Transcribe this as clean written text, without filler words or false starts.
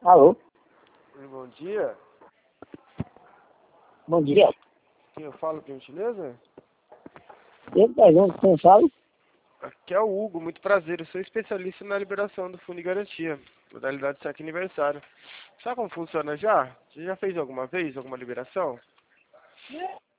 Alô? Bom dia. Bom dia. Quem eu falo, por gentileza? Eu pergunto quem fala? Aqui é o Hugo, muito prazer. Eu sou especialista na liberação do Fundo de Garantia, modalidade saque aniversário. Sabe como funciona já? Você já fez alguma vez alguma liberação?